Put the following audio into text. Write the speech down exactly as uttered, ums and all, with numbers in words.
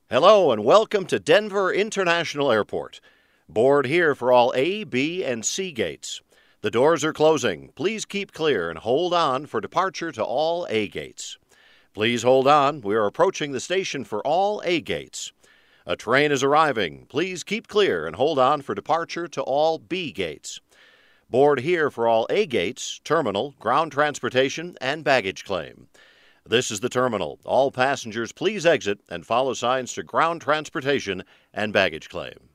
Hello and welcome to Denver International Airport. Board here for all A, B, and C gates. The doors are closing. Please keep clear and hold on for departure to all A gates. Please hold on. We are approaching the station for all A gates. A train is arriving. Please keep clear and hold on for departure to all B gates. Board here for all A gates, terminal, ground transportation, and baggage claim. This is the terminal. All passengers please exit and follow signs to ground transportation and baggage claim.